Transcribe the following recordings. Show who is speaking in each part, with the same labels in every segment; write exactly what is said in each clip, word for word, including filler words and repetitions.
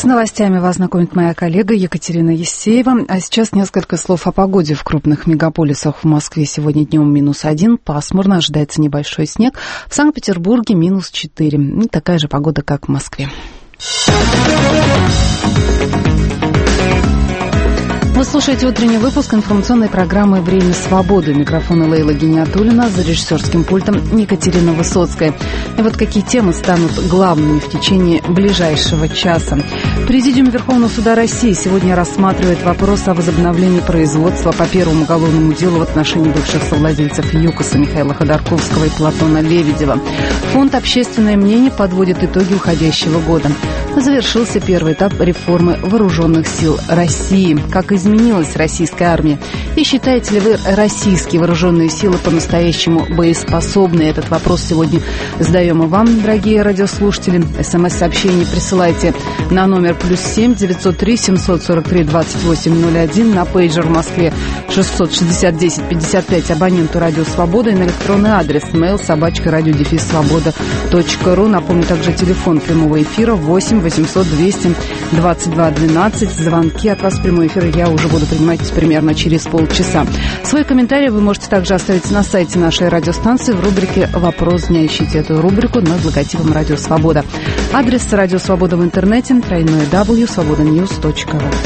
Speaker 1: новостями вас знакомит моя коллега Екатерина Евсеева. А сейчас несколько слов о погоде в крупных мегаполисах. В Москве сегодня днем минус один, пасмурно, ожидается небольшой снег. В Санкт-Петербурге минус четыре. И такая же погода, как в Москве. Вы слушаете утренний выпуск информационной программы «Время свободы». Микрофон Лейла Гиниатуллина, за режиссерским пультом Екатерина Высоцкая. И вот какие темы станут главными в течение ближайшего часа. Президиум Верховного суда России сегодня рассматривает вопрос о возобновлении производства по первому уголовному делу в отношении бывших совладельцев ЮКОСа Михаила Ходорковского и Платона Лебедева. Фонд «Общественное мнение» подводит итоги уходящего года. Завершился первый этап реформы Вооруженных сил России. Как изменилась российская армия? И считаете ли вы российские вооруженные силы по-настоящему боеспособны? Этот вопрос сегодня задаем и вам, дорогие радиослушатели. СМС-сообщение присылайте на номер плюс семь девятьсот три семьсот сорок три двадцать восемь ноль один, на пейджер в Москве шестьсот шестьдесят десять пятьдесят пять, абоненту Радио Свобода, и на электронный адрес mail собачка радио дефис свобода точка ру. Напомню, также телефон прямого эфира восемь восемьсот двести двадцать два двенадцать. Звонки от вас в прямой эфир я уже буду принимать примерно через полчаса. Свой комментарий вы можете также оставить на сайте нашей радиостанции в рубрике «Вопрос дня». Ищите эту рубрику над логотипом «Радио Свобода». Адрес «Радио Свобода» в интернете тройное дабл ю свобода ньюс точка ру.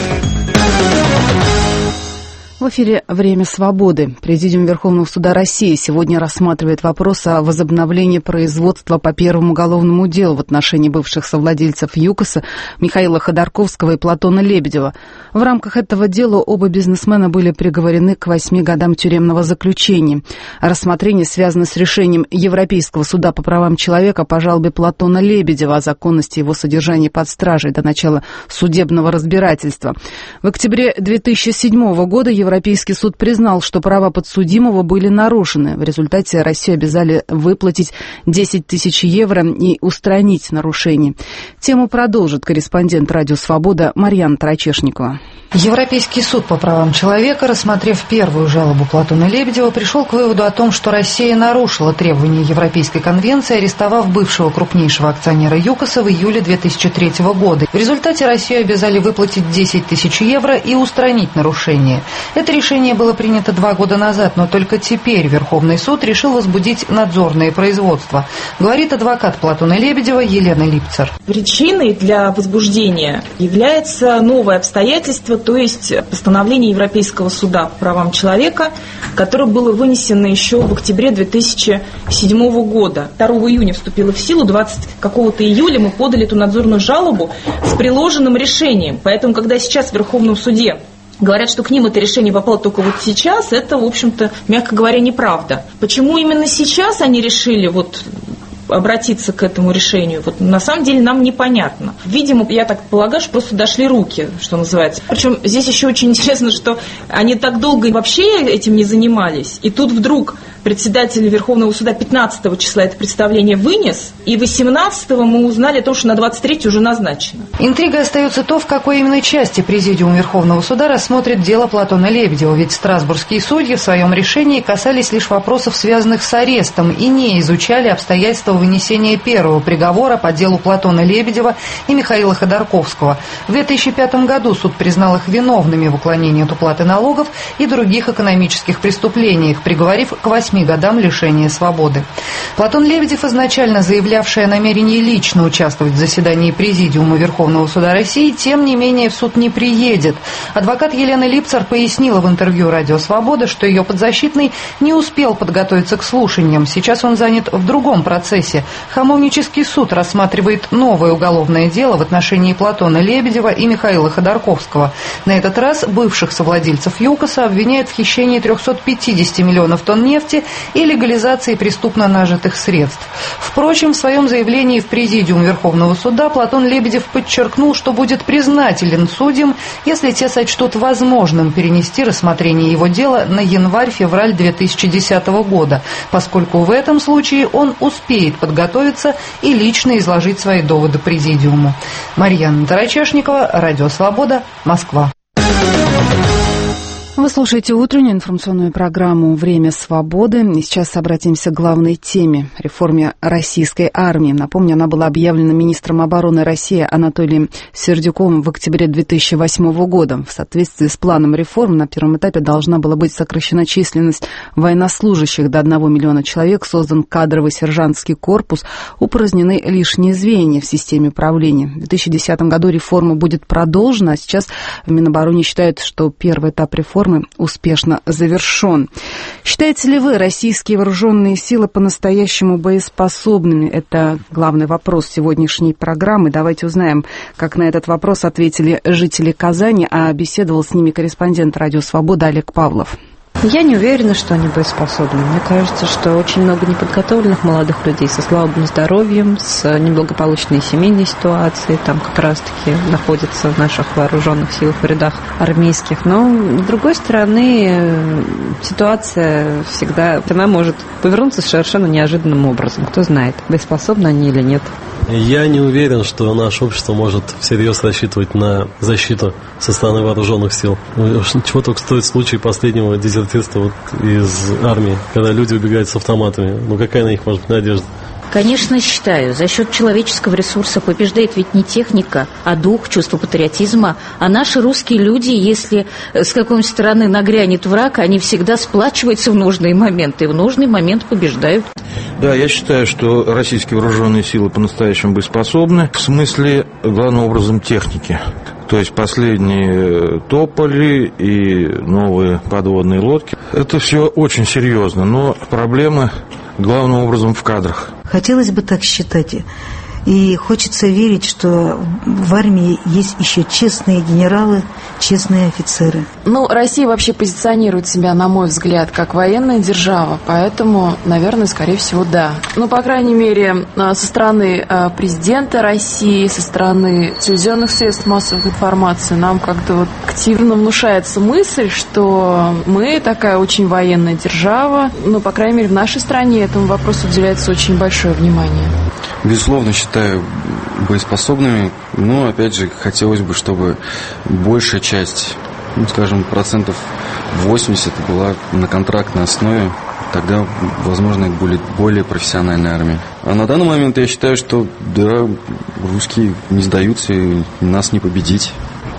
Speaker 1: В эфире «Время свободы». Президиум Верховного суда России сегодня рассматривает вопрос о возобновлении производства по первому уголовному делу в отношении бывших совладельцев ЮКОСа Михаила Ходорковского и Платона Лебедева. В рамках этого дела оба бизнесмена были приговорены к восьми годам тюремного заключения. Рассмотрение связано с решением Европейского суда по правам человека по жалобе Платона Лебедева о законности его содержания под стражей до начала судебного разбирательства. В октябре две тысячи седьмого года Европейский суд признал, что права подсудимого были нарушены. В результате Россию обязали выплатить десять тысяч евро и устранить нарушения. Тему продолжит корреспондент Радио Свобода Марьяна Тарачешникова.
Speaker 2: Европейский суд по правам человека, рассмотрев первую жалобу Платона Лебедева, пришел к выводу о том, что Россия нарушила требования Европейской конвенции, арестовав бывшего крупнейшего акционера ЮКОСа в июле две тысячи третьего года. В результате Россию обязали выплатить десять тысяч евро и устранить нарушение. Это решение было принято два года назад, но только теперь Верховный суд решил возбудить надзорное производство, говорит адвокат Платона Лебедева Елена Липцер.
Speaker 3: Причиной для возбуждения является новое обстоятельство, то есть постановление Европейского суда по правам человека, которое было вынесено еще в октябре две тысячи седьмого года. второго июня вступило в силу, двадцатого какого-то июля мы подали эту надзорную жалобу с приложенным решением. Поэтому, когда сейчас в Верховном суде говорят, что к ним это решение попало только вот сейчас, это, в общем-то, мягко говоря, неправда. Почему именно сейчас они решили вот обратиться к этому решению, вот на самом деле нам непонятно. Видимо, я так полагаю, что просто дошли руки, что называется. Причем здесь еще очень интересно, что они так долго вообще этим не занимались, и тут вдруг председатель Верховного суда пятнадцатого числа это представление вынес, и восемнадцатого мы узнали о том, что на двадцать третье уже назначено.
Speaker 2: Интрига остается то, в какой именно части Президиум Верховного суда рассмотрит дело Платона Лебедева, ведь страсбургские судьи в своем решении касались лишь вопросов, связанных с арестом, и не изучали обстоятельства вынесения первого приговора по делу Платона Лебедева и Михаила Ходорковского. В две тысячи пятом году суд признал их виновными в уклонении от уплаты налогов и других экономических преступлениях, приговорив к восьми годам лишения свободы. Платон Лебедев, изначально заявлявший о намерении лично участвовать в заседании Президиума Верховного суда России, тем не менее в суд не приедет. Адвокат Елена Липцер пояснила в интервью «Радио Свобода», что ее подзащитный не успел подготовиться к слушаниям. Сейчас он занят в другом процессе. Хамовнический суд рассматривает новое уголовное дело в отношении Платона Лебедева и Михаила Ходорковского. На этот раз бывших совладельцев ЮКОСа обвиняют в хищении трехсот пятидесяти миллионов тонн нефти и легализации преступно нажитых средств. Впрочем, в своем заявлении в Президиум Верховного суда Платон Лебедев подчеркнул, что будет признателен судьям, если те сочтут возможным перенести рассмотрение его дела на январь-февраль две тысячи десятого года, поскольку в этом случае он успеет подготовиться и лично изложить свои доводы Президиуму. Марьяна Тарачешникова, Радио Свобода, Москва.
Speaker 1: Вы слушаете утреннюю информационную программу «Время свободы». И сейчас обратимся к главной теме – реформе российской армии. Напомню, она была объявлена министром обороны России Анатолием Сердюковым в октябре две тысячи восьмого года. В соответствии с планом реформ на первом этапе должна была быть сокращена численность военнослужащих до одного миллиона человек, создан кадровый сержантский корпус, упразднены лишние звенья в системе управления. В две тысячи десятом году реформа будет продолжена, а сейчас в Минобороне считают, что первый этап реформы успешно завершен. Считаете ли вы российские вооруженные силы по-настоящему боеспособными? Это главный вопрос сегодняшней программы. Давайте узнаем, как на этот вопрос ответили жители Казани, а беседовал с ними корреспондент «Радио Свобода» Олег Павлов.
Speaker 4: Я не уверена, что они боеспособны. Мне кажется, что очень много неподготовленных молодых людей со слабым здоровьем, с неблагополучной семейной ситуацией, там как раз-таки находятся в наших вооруженных силах в рядах армейских. Но, с другой стороны, ситуация всегда, она может повернуться совершенно неожиданным образом. Кто знает, боеспособны они или нет.
Speaker 5: Я не уверен, что наше общество может всерьез рассчитывать на защиту со стороны вооруженных сил. Чего только стоит случай последнего дезертирства вот из армии, когда люди убегают с автоматами. Ну какая на них может быть надежда?
Speaker 6: Конечно, считаю. За счет человеческого ресурса побеждает ведь не техника, а дух, чувство патриотизма. А наши русские люди, если с какой-нибудь стороны нагрянет враг, они всегда сплачиваются в нужные моменты и в нужный момент побеждают.
Speaker 7: Да, я считаю, что российские вооруженные силы по-настоящему боеспособны в смысле, главным образом, техники. То есть последние тополи и новые подводные лодки. Это все очень серьезно, но проблемы главным образом в кадрах.
Speaker 8: Хотелось бы так считать. И хочется верить, что в армии есть еще честные генералы, честные офицеры.
Speaker 9: Ну, Россия вообще позиционирует себя, на мой взгляд, как военная держава, поэтому, наверное, скорее всего, да. Ну, по крайней мере, со стороны президента России, со стороны телевизионных средств массовой информации нам как-то вот активно внушается мысль, что мы такая очень военная держава. Ну, по крайней мере, в нашей стране этому вопросу уделяется очень большое внимание.
Speaker 10: Безусловно, считаю боеспособными, но, опять же, хотелось бы, чтобы большая часть, ну, скажем, процентов восемьдесят была на контрактной основе, тогда, возможно, это будет более профессиональная армия. А на данный момент я считаю, что, да, русские не сдаются, и нас не победить.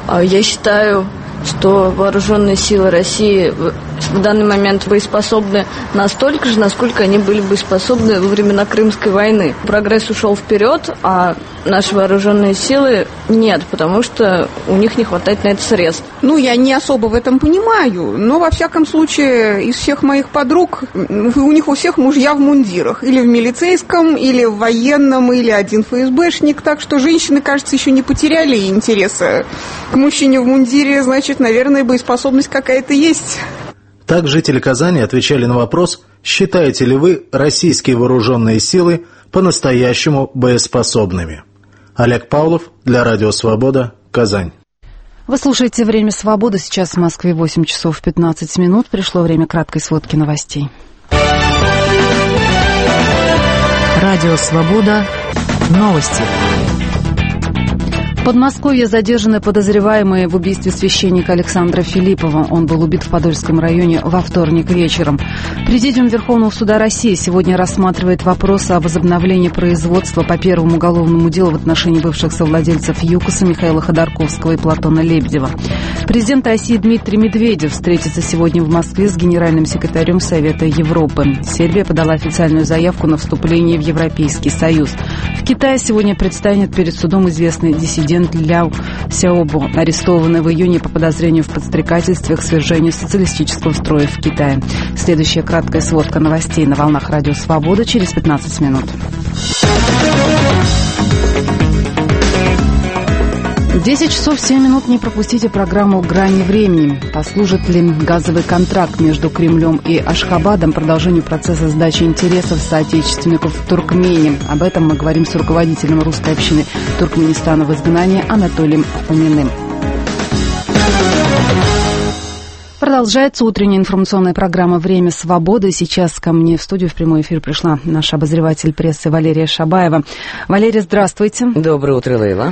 Speaker 11: Я считаю, что вооруженные силы России в данный момент боеспособны настолько же, насколько они были боеспособны во времена Крымской войны. Прогресс ушел вперед, а наши вооруженные силы нет, потому что у них не хватает на это средств.
Speaker 12: Ну, я не особо в этом понимаю, но, во всяком случае, из всех моих подруг, у них у всех мужья в мундирах. Или в милицейском, или в военном, или один эф эс бэшник. Так что женщины, кажется, еще не потеряли интереса к мужчине в мундире, значит, наверное, боеспособность какая-то есть.
Speaker 13: Так жители Казани отвечали на вопрос, считаете ли вы российские вооруженные силы по-настоящему боеспособными. Олег Павлов для Радио Свобода, Казань.
Speaker 1: Вы слушаете «Время свободы». Сейчас в Москве восемь часов пятнадцать минут. Пришло время краткой сводки новостей.
Speaker 14: Радио Свобода. Новости.
Speaker 1: В Подмосковье задержаны подозреваемые в убийстве священника Александра Филиппова. Он был убит в Подольском районе во вторник вечером. Президиум Верховного суда России сегодня рассматривает вопросы о возобновлении производства по первому уголовному делу в отношении бывших совладельцев ЮКОСа Михаила Ходорковского и Платона Лебедева. Президент России Дмитрий Медведев встретится сегодня в Москве с генеральным секретарем Совета Европы. Сербия подала официальную заявку на вступление в Европейский Союз. В Китае сегодня предстанет перед судом известный диссидент Ляо Сяобо, арестованный в июне по подозрению в подстрекательстве к свержению социалистического строя в Китае. Следующая краткая сводка новостей на волнах Радио Свобода через пятнадцать минут. десять часов семь минут. Не пропустите программу «Грани времени». Послужит ли газовый контракт между Кремлем и Ашхабадом продолжению процесса сдачи интересов соотечественников в Туркмении? Об этом мы говорим с руководителем русской общины Туркменистана в изгнании Анатолием Фоминым. Продолжается утренняя информационная программа «Время свободы». Сейчас ко мне в студию в прямой эфир пришла наш обозреватель прессы Валерия Шабаева. Валерия, здравствуйте.
Speaker 15: Доброе утро, Лейла.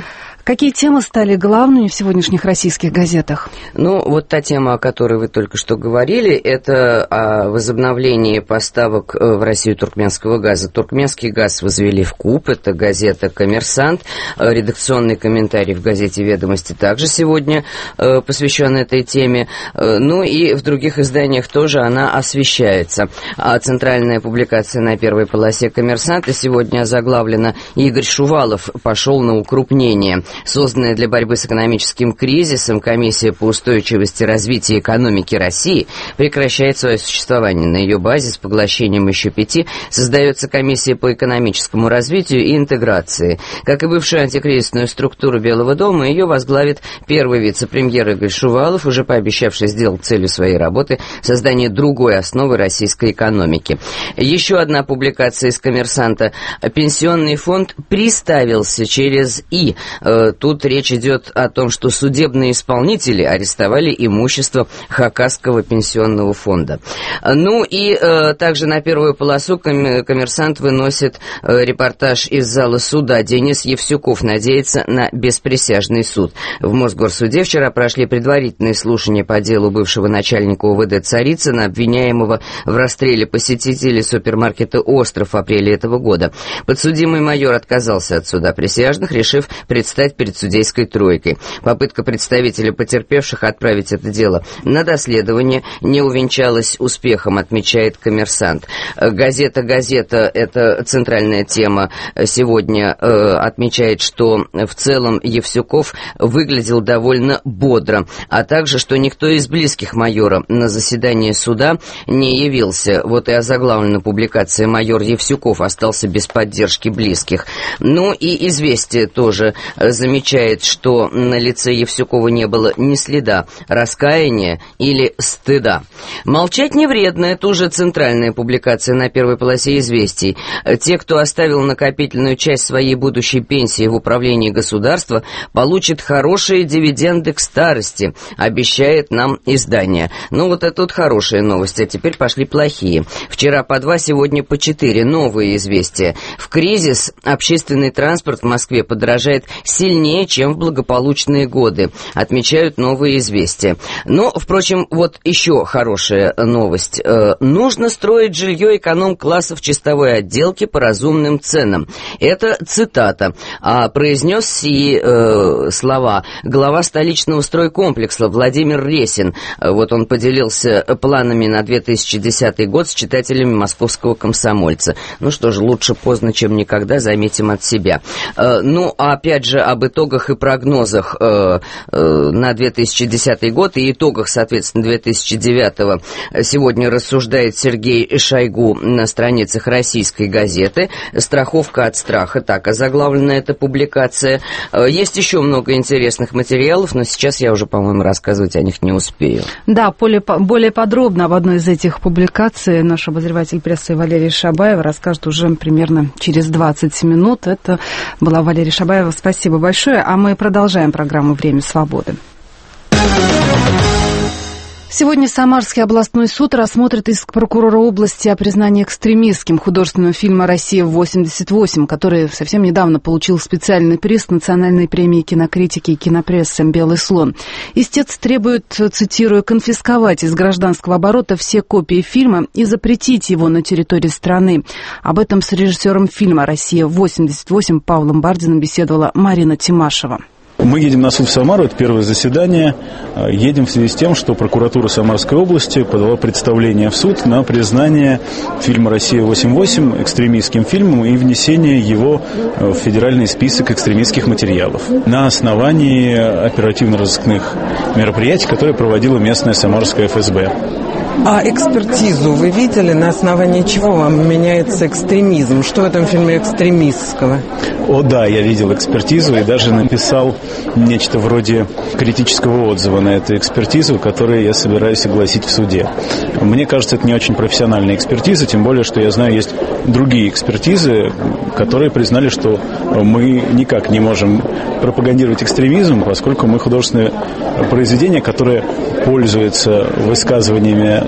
Speaker 1: Какие темы стали главными в сегодняшних российских газетах?
Speaker 15: Ну, вот та тема, о которой вы только что говорили, это о возобновлении поставок в Россию туркменского газа. Туркменский газ возвели в куб, это газета «Коммерсант». Редакционный комментарий в газете «Ведомости» также сегодня посвящен этой теме. Ну и в других изданиях тоже она освещается. А центральная публикация на первой полосе «Коммерсанта» сегодня озаглавлена «Игорь Шувалов пошел на укрупнение». Созданная для борьбы с экономическим кризисом комиссия по устойчивости развития экономики России прекращает свое существование. На ее базе с поглощением еще пяти создается комиссия по экономическому развитию и интеграции. Как и бывшую антикризисную структуру Белого дома, ее возглавит первый вице-премьер Игорь Шувалов, уже пообещавший сделать целью своей работы создание другой основы российской экономики. Еще одна публикация из «Коммерсанта». Пенсионный фонд приставился через «и». Тут речь идет о том, что судебные исполнители арестовали имущество Хакасского пенсионного фонда. Ну и э, также на первую полосу «Коммерсант» выносит э, репортаж из зала суда. Денис Евсюков надеется на бесприсяжный суд. В Мосгорсуде вчера прошли предварительные слушания по делу бывшего начальника УВД Царицына, обвиняемого в расстреле посетителей супермаркета «Остров» в апреле этого года. Подсудимый майор отказался от суда присяжных, решив предстать перед судейской тройкой. Попытка представителя потерпевших отправить это дело на доследование не увенчалась успехом, отмечает «Коммерсант». Газета «Газета» — это центральная тема сегодня, э, отмечает, что в целом Евсюков выглядел довольно бодро, а также, что никто из близких майора на заседание суда не явился. Вот и озаглавлена публикация: майор Евсюков остался без поддержки близких. Ну и «Известия» тоже замечает, что на лице Евсюкова не было ни следа раскаяния или стыда. «Молчать не вредно» — это уже центральная публикация на первой полосе «Известий». Те, кто оставил накопительную часть своей будущей пенсии в управлении государства, получат хорошие дивиденды к старости, обещает нам издание. Ну вот это вот хорошие новости, а теперь пошли плохие. Вчера по два, сегодня по четыре. Новые «Известия». В кризис общественный транспорт в Москве подорожает сильнее, чем в благополучные годы, отмечают новые «Известия». Но, впрочем, вот еще хорошая новость. Э, нужно строить жилье эконом-класса в чистовой отделке по разумным ценам. Это цитата. А произнес сии э, слова глава столичного стройкомплекса Владимир Ресин. Вот он поделился планами на две тысячи десятый год с читателями «Московского комсомольца». Ну что же, лучше поздно, чем никогда, заметим от себя. Э, ну, а опять же, об итогах и прогнозах э, э, на две тысячи десятый год и итогах, соответственно, две тысячи девятого сегодня рассуждает Сергей Шойгу на страницах «Российской газеты». «Страховка от страха», так озаглавлена эта публикация. Э, есть еще много интересных материалов, но сейчас я уже, по-моему, рассказывать о них не успею.
Speaker 1: Да, более, более подробно об одной из этих публикаций наш обозреватель прессы Валерий Шабаев расскажет уже примерно через двадцать минут. Это была Валерия Шабаева. Спасибо большое. А мы продолжаем программу «Время свободы». Сегодня Самарский областной суд рассмотрит иск прокурора области о признании экстремистским художественного фильма «Россия восемьдесят восемь», который совсем недавно получил специальный приз Национальной премии кинокритики и кинопрессы «Белый слон». Истец требует, цитирую, конфисковать из гражданского оборота все копии фильма и запретить его на территории страны. Об этом с режиссером фильма «Россия восемьдесят восемь» Павлом Бардиным беседовала Марина Тимашева.
Speaker 16: Мы едем на суд в Самару, это первое заседание. Едем в связи с тем, что прокуратура Самарской области подала представление в суд на признание фильма «Россия восемьдесят восемь» экстремистским фильмом и внесение его в федеральный список экстремистских материалов на основании оперативно-розыскных мероприятий, которые проводила местная самарская эф эс бэ.
Speaker 17: А экспертизу вы видели, на основании чего вам меняется экстремизм? Что в этом фильме экстремистского?
Speaker 16: О да, я видел экспертизу и даже написал нечто вроде критического отзыва на эту экспертизу, которую я собираюсь огласить в суде. Мне кажется, это не очень профессиональная экспертиза, тем более, что я знаю, есть другие экспертизы, которые признали, что мы никак не можем пропагандировать экстремизм, поскольку мы художественное произведение, которое пользуется высказываниями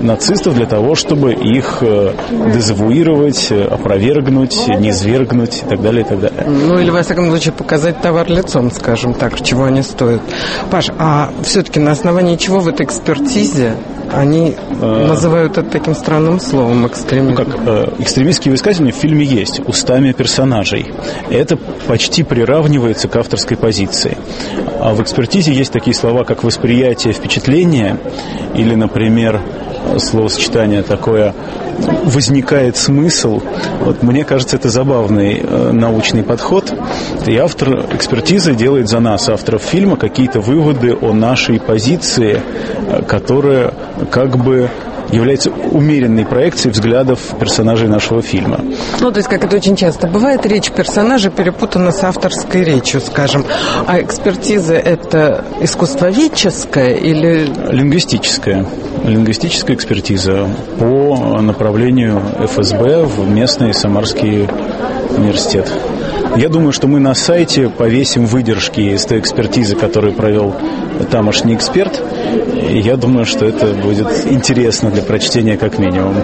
Speaker 16: нацистов для того, чтобы их дезавуировать, опровергнуть, низвергнуть и так далее, и так далее.
Speaker 17: Ну, или, во всяком случае, показать товар лицом, скажем так, чего они стоят. Паш, а все-таки на основании чего в этой экспертизе они а... называют это таким странным словом экстремизм?
Speaker 16: Ну, как э, экстремистские высказывания в фильме есть, устами персонажей. Это почти приравнивается к авторской позиции. А в экспертизе есть такие слова, как восприятие, впечатление, или, например, словосочетание такое «возникает смысл». Вот мне кажется, это забавный э, научный подход. И автор экспертизы делает за нас, авторов фильма, какие-то выводы о нашей позиции, э, которая как бы является умеренной проекцией взглядов персонажей нашего фильма.
Speaker 17: Ну, то есть, как это очень часто бывает, речь персонажа перепутана с авторской речью, скажем. А экспертиза – это искусствоведческая или…
Speaker 16: Лингвистическая. Лингвистическая экспертиза по направлению эф эс бэ в местный Самарский университет. Я думаю, что мы на сайте повесим выдержки из той экспертизы, которую провел тамошний эксперт. И я думаю, что это будет интересно для прочтения как минимум.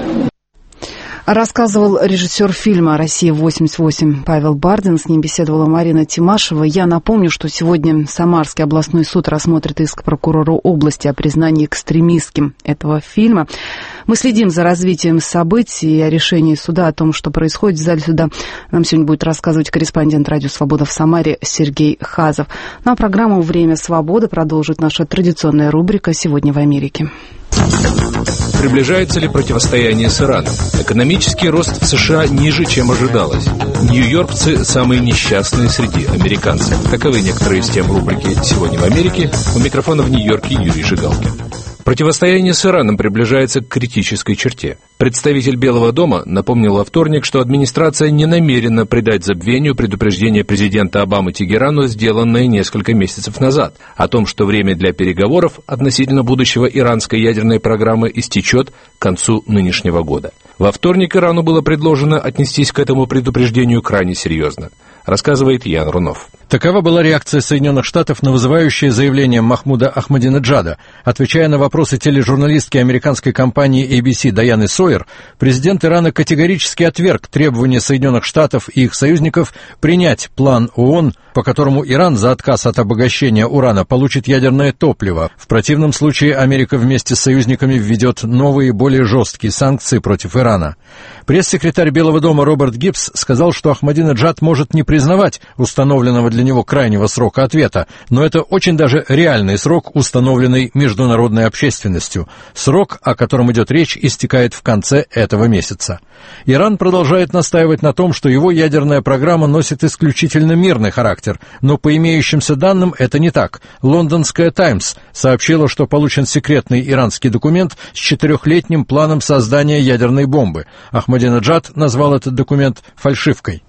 Speaker 1: Рассказывал режиссер фильма «Россия восемьдесят восемь» Павел Бардин. С ним беседовала Марина Тимашева. Я напомню, что сегодня Самарский областной суд рассмотрит иск прокурора области о признании экстремистским этого фильма. Мы следим за развитием событий и о решении суда о том, что происходит в зале суда. Нам сегодня будет рассказывать корреспондент «Радио Свобода» в Самаре Сергей Хазов. Ну а программу «Время свободы» продолжит наша традиционная рубрика «Сегодня в Америке».
Speaker 18: Приближается ли противостояние с Ираном? Экономический рост в США ниже, чем ожидалось. Нью-йоркцы самые несчастные среди американцев. Таковы некоторые из тем рубрики «Сегодня в Америке». У микрофона в Нью-Йорке Юрий Жигалкин. Противостояние с Ираном приближается к критической черте. Представитель Белого дома напомнил во вторник, что администрация не намерена придать забвению предупреждение президента Обамы Тегерану, сделанное несколько месяцев назад, о том, что время для переговоров относительно будущего иранской ядерной программы истечет к концу нынешнего года. Во вторник Ирану было предложено отнестись к этому предупреждению крайне серьезно, рассказывает Ян Рунов.
Speaker 19: Такова была реакция Соединенных Штатов на вызывающее заявление Махмуда Ахмадинеджада. Отвечая на вопросы тележурналистки американской компании эй би си Дайаны Сойер, президент Ирана категорически отверг требования Соединенных Штатов и их союзников принять план ООН, по которому Иран за отказ от обогащения урана получит ядерное топливо. В противном случае Америка вместе с союзниками введет новые, более жесткие санкции против Ирана. Пресс-секретарь Белого дома Роберт Гиббс сказал, что Ахмадинеджад может не признавать установленного для него крайнего срока ответа, но это очень даже реальный срок, установленный международной общественностью. Срок, о котором идет речь, истекает в конце этого месяца. Иран продолжает настаивать на том, что его ядерная программа носит исключительно мирный характер, но по имеющимся данным это не так. Лондонская «Таймс» сообщила, что получен секретный иранский документ с четырехлетним планом создания ядерной бомбы. Ахмадинеджад назвал этот документ фальшивкой.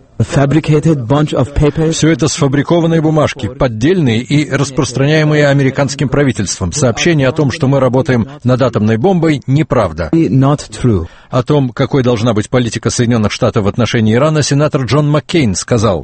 Speaker 19: Все это сфабрикованные бумажки, поддельные и распространяемые американским правительством. Сообщение о том, что мы работаем над атомной бомбой, неправда. О том, какой должна быть политика Соединенных Штатов в отношении Ирана, сенатор Джон Маккейн сказал: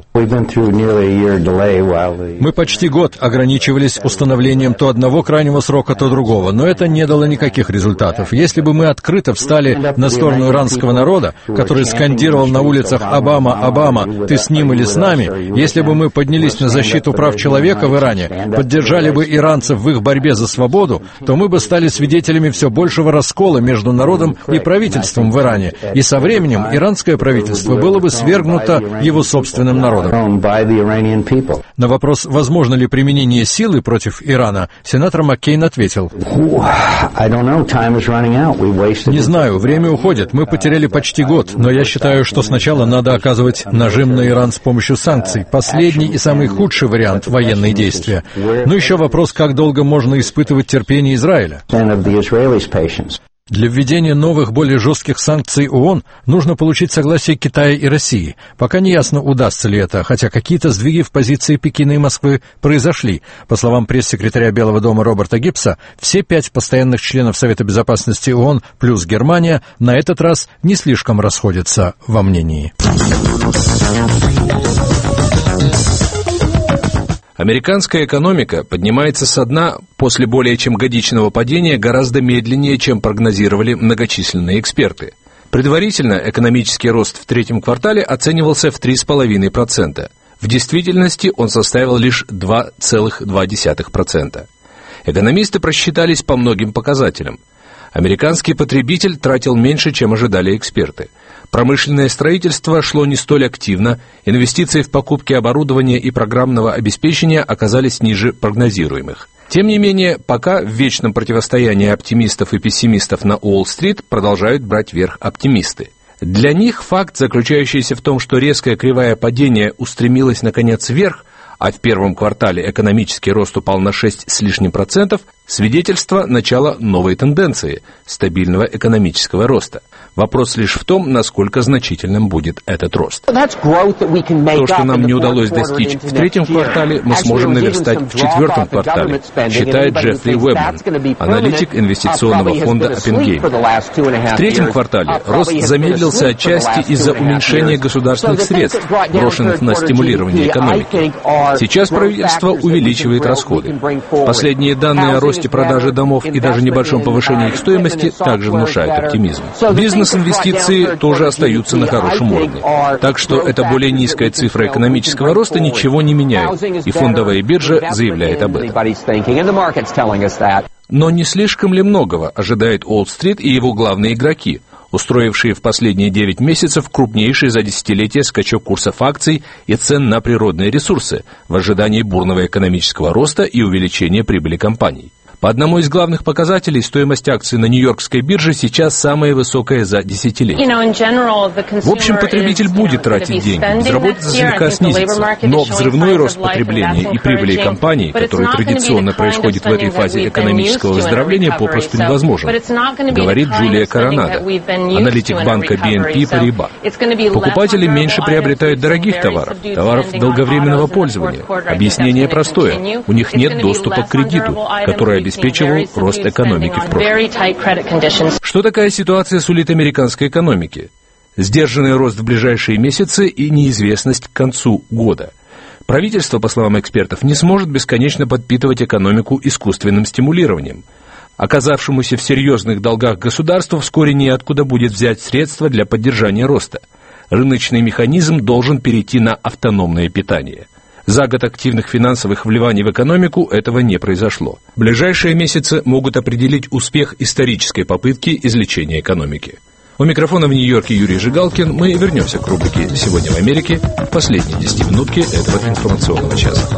Speaker 19: «Мы почти год ограничивались установлением то одного крайнего срока, то другого, но это не дало никаких результатов. Если бы мы открыто встали на сторону иранского народа, который скандировал на улицах «Обама, Обама, ты с ним или с нами», если бы мы поднялись на защиту прав человека в Иране, поддержали бы иранцев в их борьбе за свободу, то мы бы стали свидетелями все большего раскола между народом и правительством в Иране, и со временем иранское правительство было бы свергнуто его собственным народом». На вопрос, возможно ли применение силы против Ирана, сенатор Маккейн ответил: «Не знаю, время уходит, мы потеряли почти год, но я считаю, что сначала надо оказывать нажим на Иран с помощью санкций. Последний и самый худший вариант — военные действия. Ну еще вопрос, как долго можно испытывать терпение Израиля». Для введения новых, более жестких санкций ООН нужно получить согласие Китая и России. Пока не ясно, удастся ли это, хотя какие-то сдвиги в позиции Пекина и Москвы произошли. По словам пресс-секретаря Белого дома Роберта Гиббса, все пять постоянных членов Совета безопасности ООН плюс Германия на этот раз не слишком расходятся во мнении.
Speaker 18: Американская экономика поднимается со дна после более чем годичного падения гораздо медленнее, чем прогнозировали многочисленные эксперты. Предварительно экономический рост в третьем квартале оценивался в три целых пять десятых процента. В действительности он составил лишь два целых два десятых процента. Экономисты просчитались по многим показателям. Американский потребитель тратил меньше, чем ожидали эксперты. Промышленное строительство шло не столь активно, инвестиции в покупки оборудования и программного обеспечения оказались ниже прогнозируемых. Тем не менее, пока в вечном противостоянии оптимистов и пессимистов на Уолл-стрит продолжают брать верх оптимисты. Для них факт, заключающийся в том, что резкая кривая падения устремилась наконец вверх, а в первом квартале экономический рост упал на шесть с лишним процентов, свидетельство начала новой тенденции – стабильного экономического роста. Вопрос лишь в том, насколько значительным будет этот рост. То, что нам не удалось достичь в третьем квартале, мы сможем наверстать в четвертом квартале, считает Джеффри Уэбман, аналитик инвестиционного фонда Оппенгейм. В третьем квартале рост замедлился отчасти из-за уменьшения государственных средств, брошенных на стимулирование экономики. Сейчас правительство увеличивает расходы. Последние данные о росте продажи домов и даже небольшом повышении их стоимости также внушают оптимизм. Бизнес-инвестиции тоже остаются на хорошем уровне. Так что эта более низкая цифра экономического роста ничего не меняет, и фондовая биржа заявляет об этом. Но не слишком ли многого ожидает Уолл-стрит и его главные игроки, устроившие в последние девять месяцев крупнейший за десятилетие скачок курсов акций и цен на природные ресурсы в ожидании бурного экономического роста и увеличения прибыли компаний? По одному из главных показателей, стоимость акций на Нью-Йоркской бирже сейчас самая высокая за десятилетие. В общем, потребитель будет тратить деньги, безработица слегка снизится, но взрывной рост потребления и прибыли компаний, который традиционно происходит в этой фазе экономического выздоровления, попросту невозможен, говорит Джулия Коронадо, аналитик банка би эн пи Paribas. Покупатели меньше приобретают дорогих товаров, товаров долговременного пользования. Объяснение простое, у них нет доступа к кредиту, который обеспечивал рост экономики в прошлом. Что такая ситуация сулит американской экономике? Сдержанный рост в ближайшие месяцы и неизвестность к концу года. Правительство, по словам экспертов, не сможет бесконечно подпитывать экономику искусственным стимулированием. Оказавшемуся в серьезных долгах государству вскоре неоткуда будет взять средства для поддержания роста. Рыночный механизм должен перейти на автономное питание. За год активных финансовых вливаний в экономику этого не произошло. Ближайшие месяцы могут определить успех исторической попытки излечения экономики. У микрофона в Нью-Йорке Юрий Жигалкин. Мы вернемся к рубрике «Сегодня в Америке» в последней десятиминутке этого информационного часа.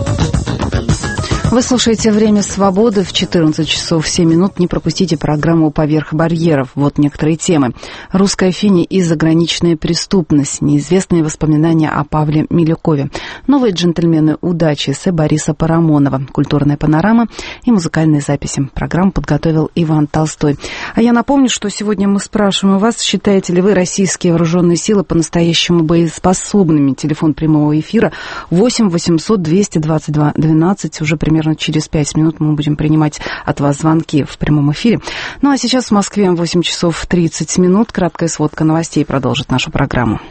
Speaker 1: Вы слушаете «Время свободы» в четырнадцать часов семь минут. Не пропустите программу «Поверх барьеров». Вот некоторые темы. Русская Фини и заграничная преступность. Неизвестные воспоминания о Павле Милюкове. Новые джентльмены удачи эссе Бориса Парамонова. Культурная панорама и музыкальные записи. Программу подготовил Иван Толстой. А я напомню, что сегодня мы спрашиваем у вас, считаете ли вы российские вооруженные силы по-настоящему боеспособными? Телефон прямого эфира восемь восемьсот двести двадцать два двенадцать. Уже примерно через пять минут мы будем принимать от вас звонки в прямом эфире. Ну а сейчас в Москве восемь часов тридцать минут. Краткая сводка новостей продолжит нашу программу.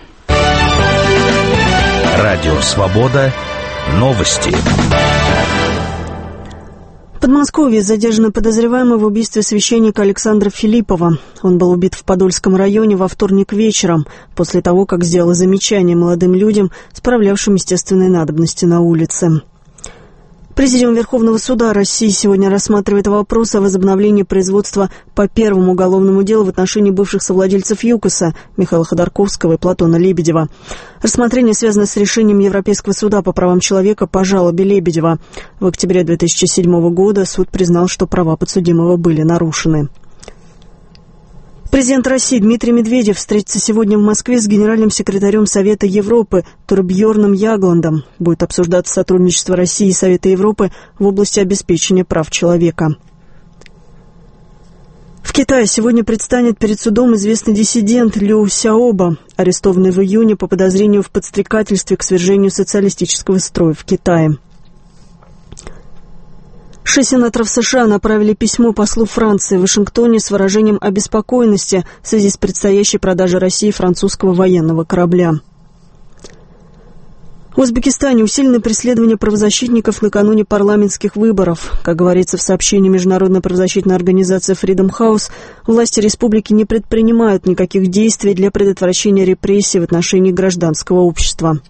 Speaker 20: Радио «Свобода». Новости.
Speaker 21: В Подмосковье задержаны подозреваемый в убийстве священника Александра Филиппова. Он был убит в Подольском районе во вторник вечером, после того, как сделал замечание молодым людям, справлявшим естественные надобности на улице. Президиум Верховного суда России сегодня рассматривает вопрос о возобновлении производства по первому уголовному делу в отношении бывших совладельцев ЮКОСа Михаила Ходорковского и Платона Лебедева. Рассмотрение связано с решением Европейского суда по правам человека по жалобе Лебедева. В октябре две тысячи седьмого года суд признал, что права подсудимого были нарушены. Президент России Дмитрий Медведев встретится сегодня в Москве с генеральным секретарем Совета Европы Торбьерном Ягландом. Будет обсуждаться сотрудничество России и Совета Европы в области обеспечения прав человека. В Китае сегодня предстанет перед судом известный диссидент Лю Сяоба, арестованный в июне по подозрению в подстрекательстве к свержению социалистического строя в Китае. Шесть сенаторов США направили письмо послу Франции в Вашингтоне с выражением обеспокоенности в связи с предстоящей продажей России французского военного корабля. В Узбекистане усилены преследования правозащитников накануне парламентских выборов. Как говорится в сообщении международной правозащитной организации Freedom House, власти республики не предпринимают никаких действий для предотвращения репрессий в отношении гражданского общества.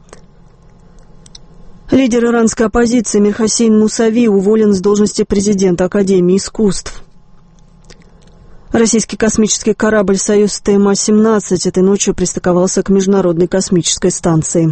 Speaker 21: Лидер иранской оппозиции Мирхосейн Мусави уволен с должности президента Академии искусств. Российский космический корабль «Союз Т М А семнадцать» этой ночью пристыковался к Международной космической станции.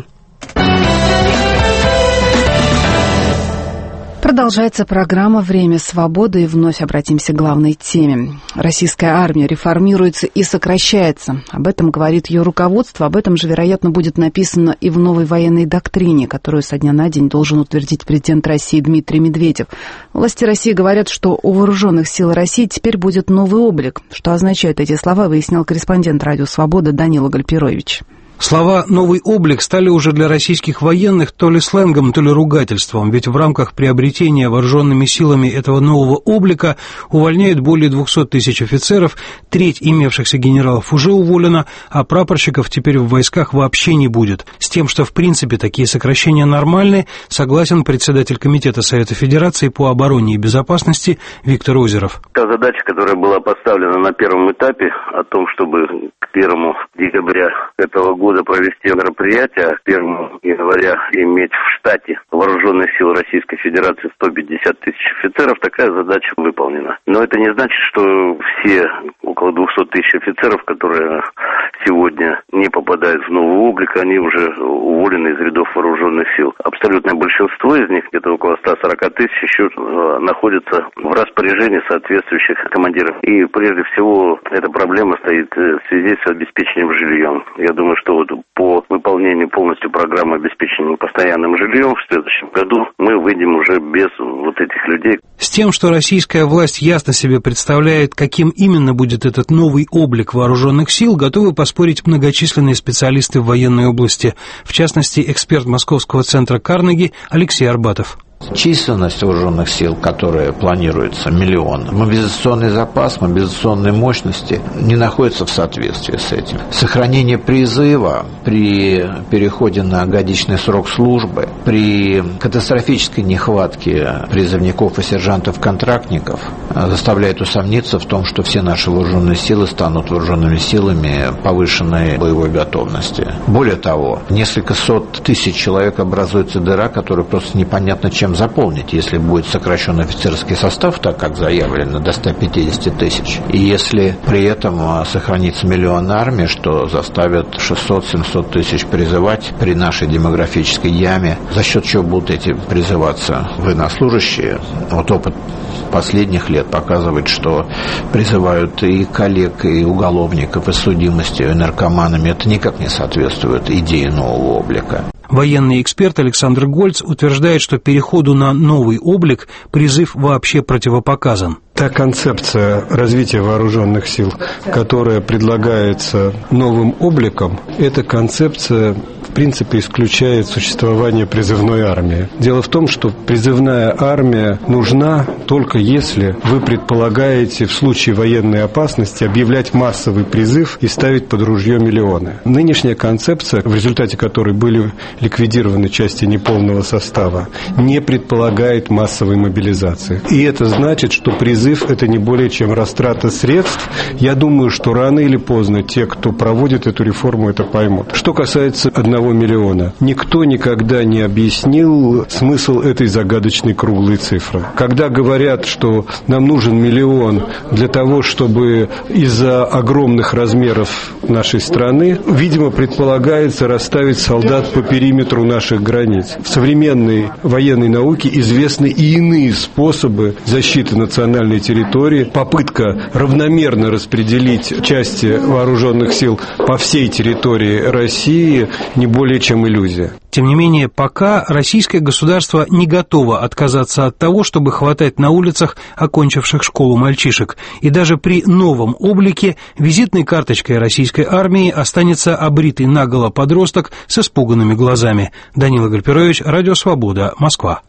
Speaker 1: Продолжается программа «Время свободы», и вновь обратимся к главной теме. Российская армия реформируется и сокращается. Об этом говорит ее руководство. Об этом же, вероятно, будет написано и в новой военной доктрине, которую со дня на день должен утвердить президент России Дмитрий Медведев. Власти России говорят, что у вооруженных сил России теперь будет новый облик. Что означают эти слова, выяснял корреспондент «Радио Свобода» Данила Гальперович.
Speaker 3: Слова «новый облик» стали уже для российских военных то ли сленгом, то ли ругательством, ведь в рамках приобретения вооруженными силами этого нового облика увольняют более двухсот тысяч офицеров, треть имевшихся генералов уже уволена, а прапорщиков теперь в войсках вообще не будет. С тем, что в принципе такие сокращения нормальны, согласен председатель Комитета Совета Федерации по обороне и безопасности Виктор Озеров.
Speaker 22: Та задача, которая была поставлена на первом этапе, о том, чтобы к первому декабря этого года провести мероприятие, первого января иметь в штате вооруженных сил Российской Федерации сто пятьдесят тысяч офицеров, такая задача выполнена. Но это не значит, что все около двухсот тысяч офицеров, которые сегодня не попадают в новый облик, они уже уволены из рядов вооруженных сил. Абсолютное большинство из них, где-то около ста сорока тысяч, еще находятся в распоряжении соответствующих командиров. И прежде всего эта проблема стоит в связи с обеспечением жильем. Я думаю, что вот по выполнению полностью программы обеспечения постоянным жильем в следующем году мы выйдем уже без вот этих людей.
Speaker 3: С тем, что российская власть ясно себе представляет, каким именно будет этот новый облик вооруженных сил, готовы поспорить многочисленные специалисты в военной области, в частности, эксперт Московского центра Карнеги Алексей Арбатов.
Speaker 23: Численность вооруженных сил, которая планируется, миллион. Мобилизационный запас, мобилизационные мощности не находятся в соответствии с этим. Сохранение призыва при переходе на годичный срок службы, при катастрофической нехватке призывников и сержантов-контрактников заставляет усомниться в том, что все наши вооруженные силы станут вооруженными силами повышенной боевой готовности. Более того, несколько сот тысяч человек образуется дыра, которая просто непонятно чем заполнить, если будет сокращен офицерский состав, так как заявлено, до ста пятидесяти тысяч. И если при этом сохранится миллион армии, что заставит шестьсот-семьсот тысяч призывать при нашей демографической яме, за счет чего будут эти призываться военнослужащие. Вот опыт последних лет показывает, что призывают и коллег, и уголовников, и судимостью, и наркоманами. Это никак не соответствует идее нового облика.
Speaker 3: Военный эксперт Александр Гольц утверждает, что переходу на новый облик призыв вообще противопоказан.
Speaker 24: Та концепция развития вооруженных сил, которая предлагается новым обликом, эта концепция, в принципе, исключает существование призывной армии. Дело в том, что призывная армия нужна только если вы предполагаете в случае военной опасности объявлять массовый призыв и ставить под ружье миллионы. Нынешняя концепция, в результате которой были ликвидированы части неполного состава, не предполагает массовой мобилизации. И это значит, что призыв – это не более чем растрата средств. Я думаю, что рано или поздно те, кто проводит эту реформу, это поймут. Что касается одного миллиона, никто никогда не объяснил смысл этой загадочной круглой цифры. Когда говорят, что нам нужен миллион для того, чтобы из-за огромных размеров нашей страны, видимо, предполагается расставить солдат по периметру наших границ. В современной военной науке известны и иные способы защиты национальной территории. Попытка равномерно распределить части вооруженных сил по всей территории России не более чем иллюзия.
Speaker 3: Тем не менее, пока российское государство не готово отказаться от того, чтобы хватать на улицах окончивших школу мальчишек. И даже при новом облике визитной карточкой российской армии останется обритый наголо подросток с испуганными глазами. Данила Гальперович, Радио Свобода, Москва.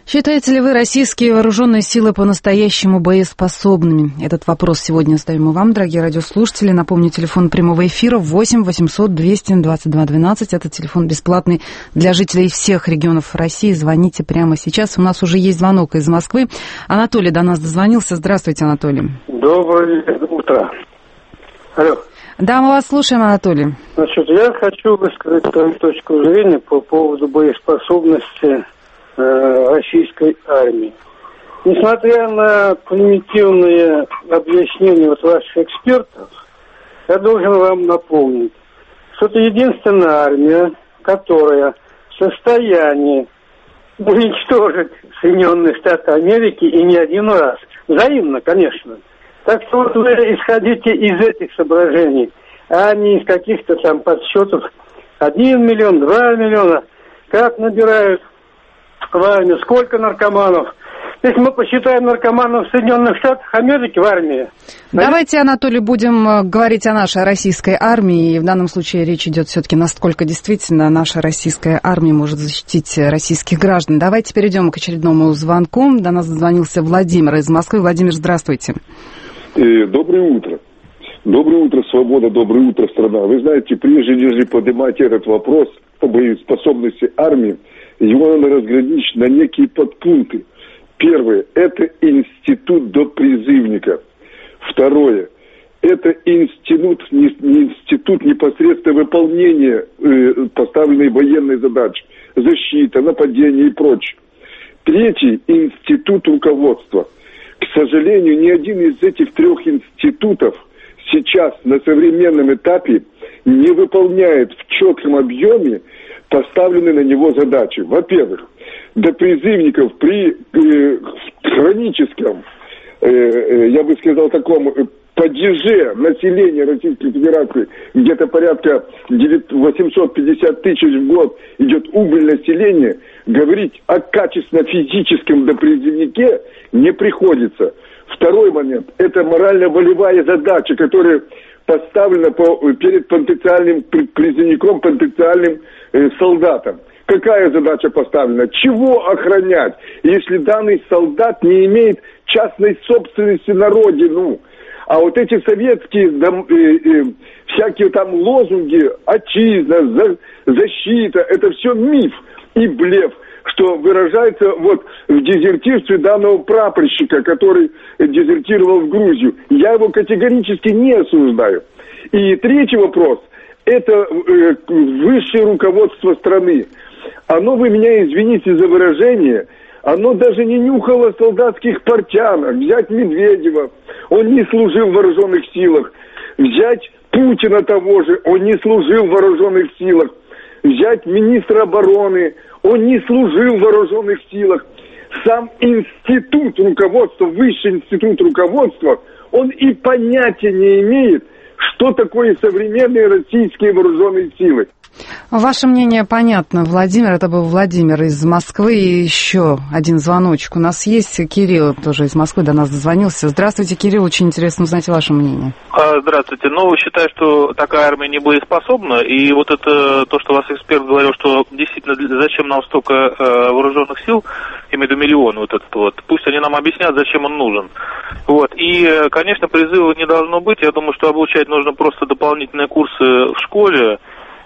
Speaker 1: Считаете ли вы российские вооруженные силы по-настоящему боеспособными? Этот вопрос сегодня задаем мы вам, дорогие радиослушатели. Напомню, телефон прямого эфира восемь восемьсот двести двадцать два двенадцать. Это телефон бесплатный для жителей всех регионов России. Звоните прямо сейчас. У нас уже есть звонок из Москвы. Анатолий до нас дозвонился. Здравствуйте, Анатолий.
Speaker 2: Доброе утро. Алло.
Speaker 1: Да, мы вас слушаем, Анатолий.
Speaker 2: Значит, я хочу высказать свою точку зрения по поводу боеспособности российской армии. Несмотря на примитивные объяснения вот ваших экспертов, я должен вам напомнить, что это единственная армия, которая в состоянии уничтожить Соединенные Штаты Америки и не один раз. Взаимно, конечно. Так что вот вы исходите из этих соображений, а не из каких-то там подсчетов. Один миллион, два миллиона. Как набирают в армию, сколько наркоманов. Если мы посчитаем наркоманов в Соединенных Штатах Америки в армии.
Speaker 1: Давайте, Анатолий, будем говорить о нашей российской армии. И в данном случае речь идет все-таки, насколько действительно наша российская армия может защитить российских граждан. Давайте перейдем к очередному звонку. До нас дозвонился Владимир из Москвы. Владимир, здравствуйте.
Speaker 4: Доброе утро. Доброе утро, свобода, доброе утро, страна. Вы знаете, прежде нежели поднимать этот вопрос о боеспособности армии, его надо разграничить на некие подпункты. Первое – это институт допризывника. Второе – это институт, не, институт непосредственного выполнения э, поставленной военной задачи. Защита, нападение и прочее. Третий – институт руководства. К сожалению, ни один из этих трех институтов сейчас на современном этапе не выполняет в четком объеме поставленные на него задачи. Во-первых, до призывников при э, хроническом, э, э, я бы сказал, таком падеже населения Российской Федерации, где-то порядка восемьсот пятьдесят тысяч в год идет убыль населения, говорить о качественно физическом допризывнике не приходится. Второй момент – это морально-волевая задача, которая поставлена по, перед потенциальным призывником, потенциальным э, солдатом. Какая задача поставлена? Чего охранять, если данный солдат не имеет частной собственности на родину? А вот эти советские дом, э, э, всякие там лозунги, отчизна, за, защита, это все миф и блеф, что выражается вот в дезертирстве данного прапорщика, который дезертировал в Грузию. Я его категорически не осуждаю. И третий вопрос – это э, высшее руководство страны. Оно, вы меня извините за выражение, оно даже не нюхало солдатских портянок. Взять Медведева, он не служил в вооруженных силах. Взять Путина того же, он не служил в вооруженных силах. Взять министра обороны, он не служил в вооруженных силах. Сам институт руководства, высший институт руководства, он и понятия не имеет, что такое современные российские вооруженные силы.
Speaker 1: Ваше мнение понятно, Владимир. Это был Владимир из Москвы. И еще один звоночек у нас есть. Кирилл тоже из Москвы до нас дозвонился. Здравствуйте, Кирилл. Очень интересно узнать ваше мнение.
Speaker 5: Здравствуйте. Ну, считаю, что такая армия не боеспособна. И вот это то, что ваш эксперт говорил, что действительно зачем нам столько э, вооруженных сил, имею в виду миллион вот этот вот. Пусть они нам объяснят, зачем он нужен. Вот. И, конечно, призыва не должно быть. Я думаю, что обучать нужно просто дополнительные курсы в школе,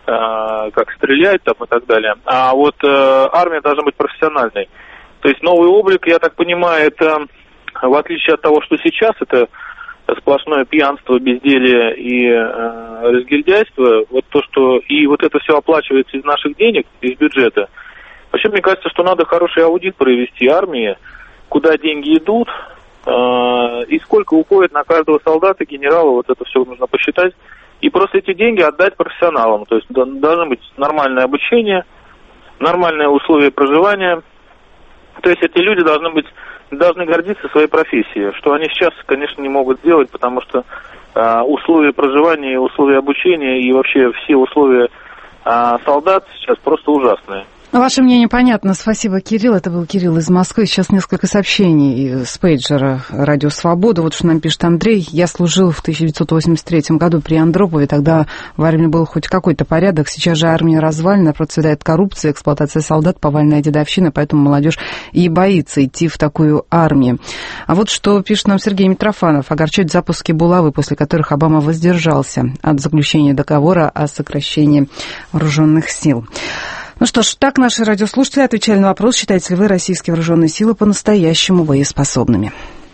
Speaker 5: как стрелять там и так далее. А вот э, армия должна быть профессиональной. То есть новый облик, я так понимаю, это, в отличие от того, что сейчас, это сплошное пьянство, безделие и э, разгильдяйство, вот то, что и вот это все оплачивается из наших денег, из бюджета. Вообще, мне кажется, что надо хороший аудит провести армии, куда деньги идут, э, и сколько уходит на каждого солдата, генерала, вот это все нужно посчитать. И просто эти деньги отдать профессионалам. То есть должно быть нормальное обучение, нормальные условия проживания. То есть эти люди должны быть, должны гордиться своей профессией, что они сейчас, конечно, не могут сделать, потому что э, условия проживания, условия обучения и вообще все условия э, солдат сейчас просто ужасные.
Speaker 1: Ваше мнение понятно. Спасибо, Кирилл. Это был Кирилл из Москвы. Сейчас несколько сообщений с пейджера «Радио Свобода». Вот что нам пишет Андрей. Я служил в тысяча девятьсот восемьдесят третьем году при Андропове. Тогда в армии был хоть какой-то порядок. Сейчас же армия развалена, процветает коррупция, эксплуатация солдат, повальная дедовщина. Поэтому молодежь и боится идти в такую армию. А вот что пишет нам Сергей Митрофанов. Огорчают запуски булавы, после которых Обама воздержался от заключения договора о сокращении вооруженных сил. Ну что ж, так наши радиослушатели отвечали на вопрос, считаете ли вы российские вооруженные силы по-настоящему боеспособными.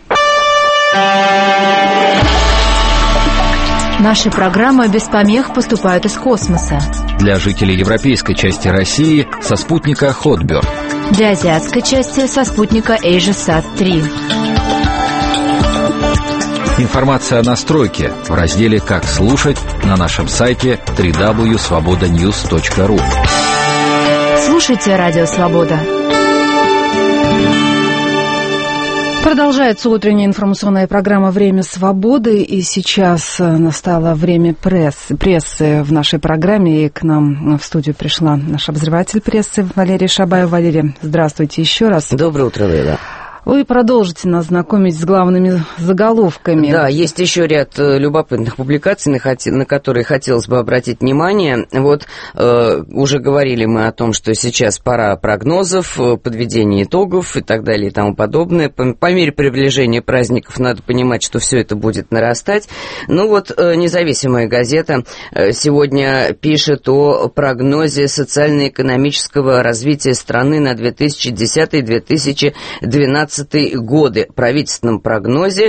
Speaker 14: Наши программы без помех поступают из космоса.
Speaker 18: Для жителей европейской части России со спутника Hotbird.
Speaker 14: Для азиатской части со спутника AsiaSat три.
Speaker 18: Информация о настройке в разделе «Как слушать» на нашем сайте дабл ю дабл ю дабл ю точка свобода ньюс точка ру.
Speaker 14: Слушайте «Радио Свобода».
Speaker 1: Продолжается утренняя информационная программа «Время свободы», и сейчас настало время прессы, прессы в нашей программе, и к нам в студию пришла наш обозреватель прессы Валерия Шабаева. Валерия, здравствуйте еще раз.
Speaker 15: Доброе утро, Лейла.
Speaker 1: Вы продолжите нас знакомить с главными заголовками.
Speaker 15: Да, есть еще ряд любопытных публикаций, на которые хотелось бы обратить внимание. Вот э, уже говорили мы о том, что сейчас пора прогнозов, подведения итогов и так далее и тому подобное. По, по мере приближения праздников надо понимать, что все это будет нарастать. Ну вот э, независимая газета э, сегодня пишет о прогнозе социально-экономического развития страны на две тысячи десятый — две тысячи двенадцатый годы, правительственном прогнозе.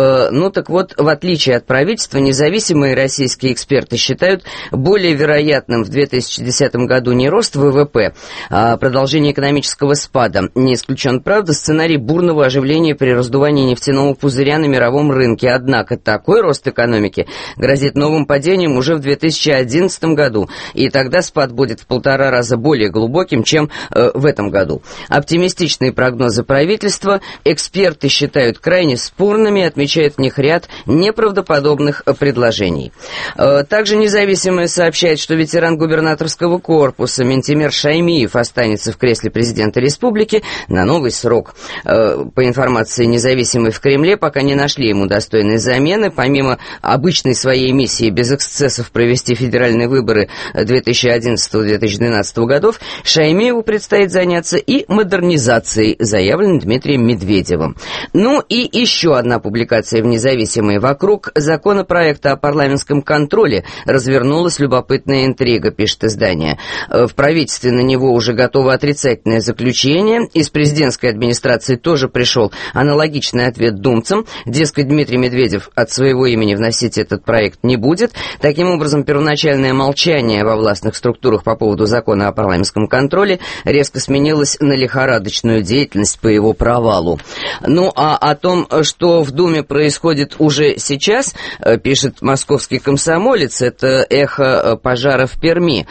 Speaker 15: Ну так вот, в отличие от правительства, независимые российские эксперты считают более вероятным в две тысячи десятом году не рост ВВП, а продолжение экономического спада. Не исключен, правда, сценарий бурного оживления при раздувании нефтяного пузыря на мировом рынке. Однако такой рост экономики грозит новым падением уже в две тысячи одиннадцатом году, и тогда спад будет в полтора раза более глубоким, чем э, в этом году. Оптимистичные прогнозы правительства эксперты считают крайне спорными, отмечают в них ряд неправдоподобных предложений. Также независимое сообщает, что ветеран губернаторского корпуса Ментимер Шаймиев останется в кресле президента республики на новый срок. По информации независимой в Кремле, пока не нашли ему достойной замены. Помимо обычной своей миссии без эксцессов провести федеральные выборы две тысячи одиннадцатого — две тысячи двенадцатого годов, Шаймиеву предстоит заняться и модернизацией, заявлен Дмитрием Медведевым. Ну и еще одна публикация в «Независимой». Вокруг законопроекта о парламентском контроле развернулась любопытная интрига, пишет издание. В правительстве на него уже готово отрицательное заключение. Из президентской администрации тоже пришел аналогичный ответ думцам. Дескать, Дмитрий Медведев от своего имени вносить этот проект не будет. Таким образом, первоначальное молчание во властных структурах по поводу закона о парламентском контроле резко сменилось на лихорадочную деятельность по его провалу. Ну, а о том, что в Думе происходит уже сейчас, пишет московский комсомолец, это эхо пожара в Перми.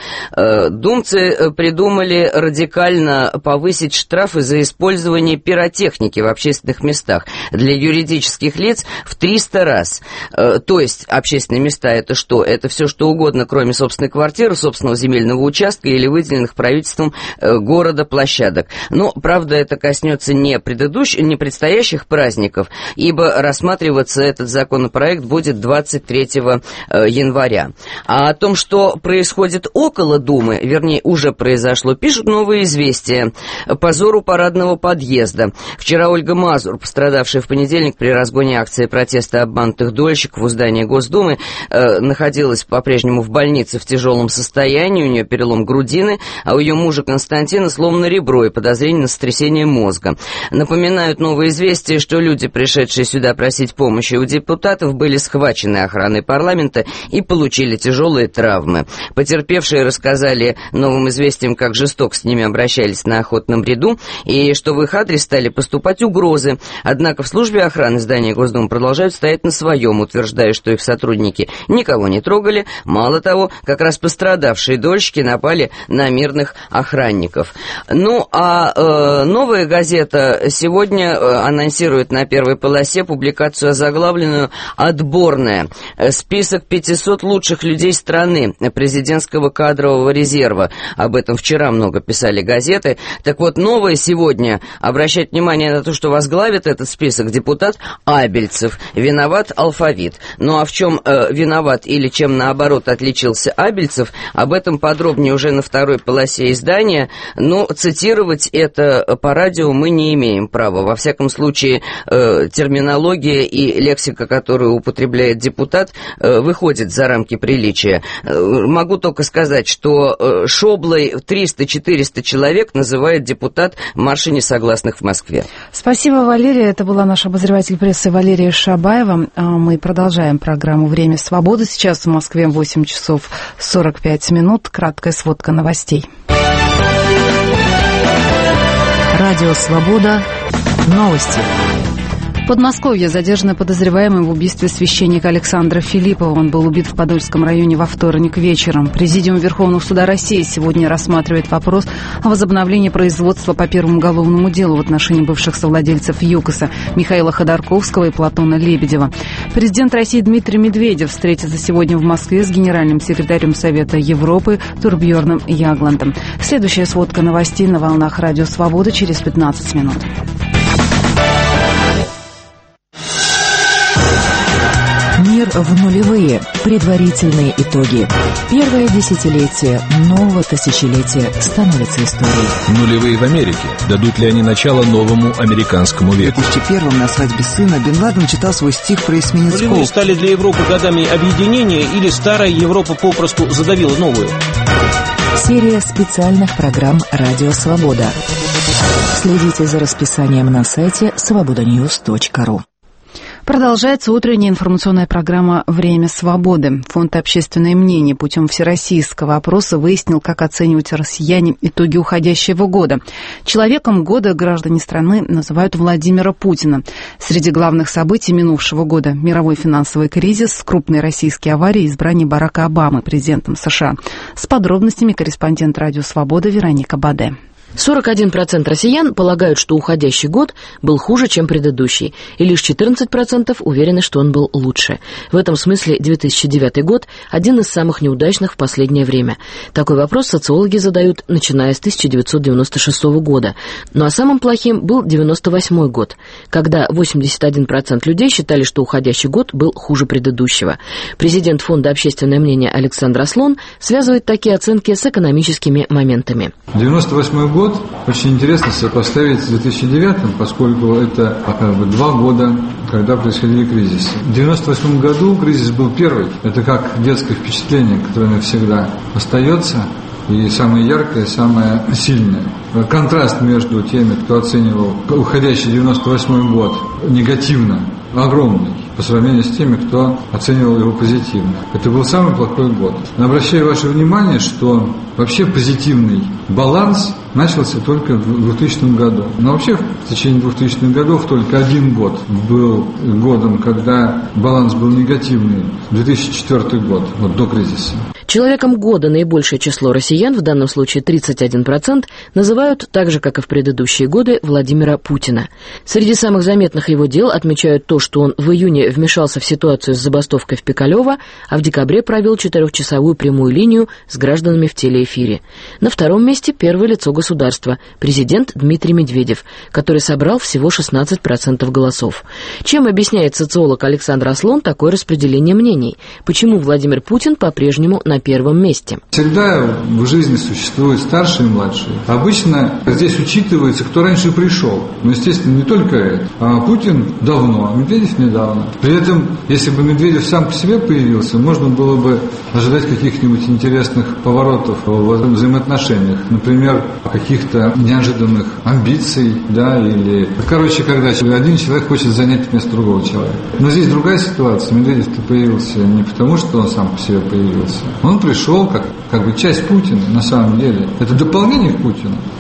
Speaker 15: Думцы придумали радикально повысить штрафы за использование пиротехники в общественных местах для юридических лиц в триста раз. То есть общественные места — это что? Это все что угодно, кроме собственной квартиры, собственного земельного участка или выделенных правительством города площадок. Но, правда, это коснется не предыдущих, не предстоящих праздников, ибо рассматриваться этот законопроект будет двадцать третьего января. А о том, что происходит около Думы, вернее, уже произошло, пишут «Новые известия». Позор у парадного подъезда. Вчера Ольга Мазур, пострадавшая в понедельник при разгоне акции протеста обманутых дольщиков у здания Госдумы, э, находилась по-прежнему в больнице в тяжелом состоянии, у нее перелом грудины, а у ее мужа Константина сломано ребро и подозрение на сотрясение мозга. Напоминают «Новые известия», что люди, пришедшие сюда просить помощи у депутатов, были схвачены охраной парламента и получили тяжелые травмы. Потерпевшие рассказали «Новым известиям», как жестоко с ними обращались на охотном ряду, и что в их адрес стали поступать угрозы. Однако в службе охраны здания Госдумы продолжают стоять на своем, утверждая, что их сотрудники никого не трогали. Мало того, как раз пострадавшие дольщики напали на мирных охранников. Ну, а э, «Новая газета» сегодня анонсирует на первой полосе публикацию озаглавленную «Отборная». Список пятисот лучших людей страны, президентского кадрового резерва. Об этом вчера много писали газеты. Так вот, новое сегодня обращает внимание на то, что возглавит этот список депутат Абельцев. Виноват алфавит. Ну а в чем э, виноват или чем наоборот отличился Абельцев, об этом подробнее уже на второй полосе издания. Но цитировать это по радио мы не имеем права. Во всяком случае, э, терминология и лексика, которую употребляет депутат, э, выходит за рамки приличия. Э, могу только сказать, что э, шоблой триста-четыреста человек называет депутат марша несогласных в Москве.
Speaker 1: Спасибо, Валерия. Это была наш обозреватель прессы Валерия Шабаева. Мы продолжаем программу «Время свободы». Сейчас в Москве восемь часов сорок пять минут. Краткая сводка новостей.
Speaker 14: Радио «Свобода». Новости.
Speaker 1: В Подмосковье задержанный подозреваемый в убийстве священника Александра Филиппова. Он был убит в Подольском районе во вторник вечером. Президиум Верховного суда России сегодня рассматривает вопрос о возобновлении производства по первому уголовному делу в отношении бывших совладельцев ЮКОСа Михаила Ходорковского и Платона Лебедева. Президент России Дмитрий Медведев встретится сегодня в Москве с генеральным секретарем Совета Европы Турбьерном Ягландом. Следующая сводка новостей на волнах Радио Свобода через пятнадцать минут.
Speaker 14: Мир в нулевые. Предварительные итоги. Первое десятилетие нового тысячелетия становится историей.
Speaker 18: Нулевые в Америке. Дадут ли они начало новому американскому веку?
Speaker 6: В две тысячи первом на свадьбе сына Бен Ладен читал свой стих про эсминец.
Speaker 7: Нулевые стали для Европы годами объединения или старая Европа попросту задавила новую?
Speaker 14: Серия специальных программ «Радио Свобода». Следите за расписанием на сайте свобода ньюс точка ру.
Speaker 1: Продолжается утренняя информационная программа «Время свободы». Фонд «Общественное мнение» путем всероссийского опроса выяснил, как оценивают россияне итоги уходящего года. Человеком года граждане страны называют Владимира Путина. Среди главных событий минувшего года – мировой финансовый кризис, крупные российские аварии и избрание Барака Обамы президентом США. С подробностями корреспондент «Радио Свобода» Вероника Баде.
Speaker 8: сорок один процент россиян полагают, что уходящий год был хуже, чем предыдущий, и лишь четырнадцать процентов уверены, что он был лучше. В этом смысле две тысячи девятый год – один из самых неудачных в последнее время. Такой вопрос социологи задают, начиная с тысяча девятьсот девяносто шестого года. Ну а самым плохим был девяносто восьмой год, когда восемьдесят один процент людей считали, что уходящий год был хуже предыдущего. Президент фонда «Общественное мнение» Александр Аслон связывает такие оценки с экономическими моментами.
Speaker 9: девяносто восьмой год очень интересно сопоставить с две тысячи девятым, поскольку это как бы два года, когда происходили кризисы. В девяносто восьмом году кризис был первый. Это как детское впечатление, которое навсегда остается. И самое яркое, самое сильное. Контраст между теми, кто оценивал уходящий девяносто восьмой год негативно, огромный по сравнению с теми, кто оценивал его позитивно. Это был самый плохой год. Но обращаю ваше внимание, что вообще позитивный баланс начался только в двухтысячном году. Но вообще в течение двухтысячных годов только один год был годом, когда баланс был негативный. две тысячи четвёртый год, вот до кризиса.
Speaker 8: Человеком года наибольшее число россиян, в данном случае тридцать один процент, называют, так же, как и в предыдущие годы, Владимира Путина. Среди самых заметных его дел отмечают то, что он в июне вмешался в ситуацию с забастовкой в Пикалево, а в декабре провел четырехчасовую прямую линию с гражданами в телеэфире. На втором месте первое лицо государства, президент Дмитрий Медведев, который собрал всего шестнадцать процентов голосов. Чем объясняет социолог Александр Аслон такое распределение мнений? Почему Владимир Путин по-прежнему на первом месте?
Speaker 9: Всегда в жизни существуют старшие и младшие. Обычно здесь учитывается, кто раньше пришел. Но, естественно, не только это. А Путин давно, а Медведев недавно. При этом, если бы Медведев сам по себе появился, можно было бы ожидать каких-нибудь интересных поворотов в взаимоотношениях. Например, каких-то неожиданных амбиций, да, или... Короче, когда один человек хочет занять место другого человека. Но здесь другая ситуация. Медведев-то появился не потому, что он сам по себе появился. Он пришел как, как бы часть Путина, на самом деле. Это дополнение к Путину.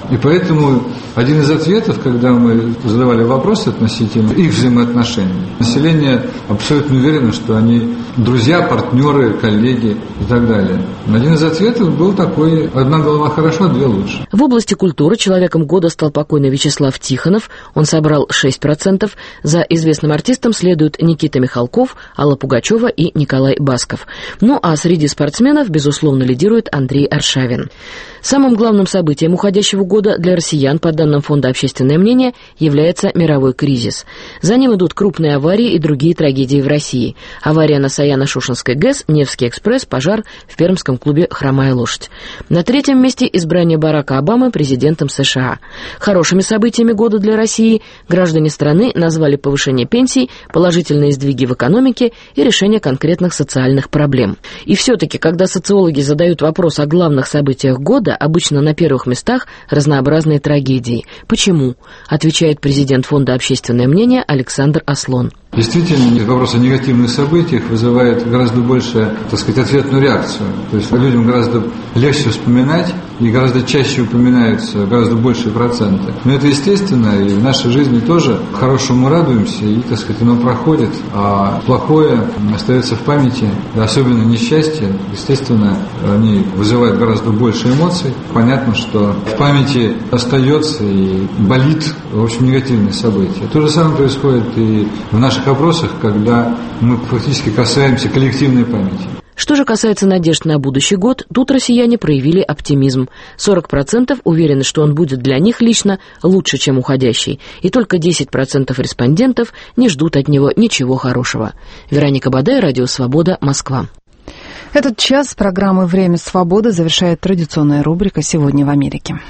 Speaker 9: И поэтому один из ответов, когда мы задавали вопросы относительно их взаимоотношений, население абсолютно уверено, что они друзья, партнеры, коллеги и так далее. Один из ответов был такой: одна голова хорошо, а две лучше.
Speaker 8: В области культуры человеком года стал покойный Вячеслав Тихонов. Он собрал шесть процентов. За известным артистом следуют Никита Михалков, Алла Пугачева и Николай Басков. Ну а среди спортсменов, безусловно, лидирует Андрей Аршавин. Самым главным событием уходящего года для россиян, по данным Фонда «Общественное мнение», является мировой кризис. За ним идут крупные аварии и другие трагедии в России. Авария на Саяно-Шушенской ГЭС, Невский экспресс, пожар в пермском клубе «Хромая лошадь». На третьем месте избрание Барака Обамы президентом США. Хорошими событиями года для России граждане страны назвали повышение пенсий, положительные сдвиги в экономике и решение конкретных социальных проблем. И все-таки, когда социологи задают вопрос о главных событиях года, обычно на первых местах разнообразные трагедии. Почему? Отвечает президент Фонда «Общественное мнение» Александр Аслон.
Speaker 9: Действительно, вопрос о негативных событиях вызывает гораздо больше, так сказать, ответную реакцию. То есть людям гораздо легче вспоминать и гораздо чаще упоминаются гораздо большие проценты. Но это естественно, и в нашей жизни тоже хорошему мы радуемся, и, так сказать, оно проходит, а плохое остается в памяти, особенно несчастье, естественно, они вызывают гораздо больше эмоций. Понятно, что в памяти остается и болит, в общем, негативные события. То же самое происходит и в наших опросах, когда мы фактически касаемся коллективной памяти.
Speaker 8: Что же касается надежд на будущий год, тут россияне проявили оптимизм. сорок процентов уверены, что он будет для них лично лучше, чем уходящий. И только десять процентов респондентов не ждут от него ничего хорошего. Вероника Бадай, Радио Свобода, Москва.
Speaker 1: Этот час программы «Время свободы» завершает традиционная рубрика «Сегодня в Америке».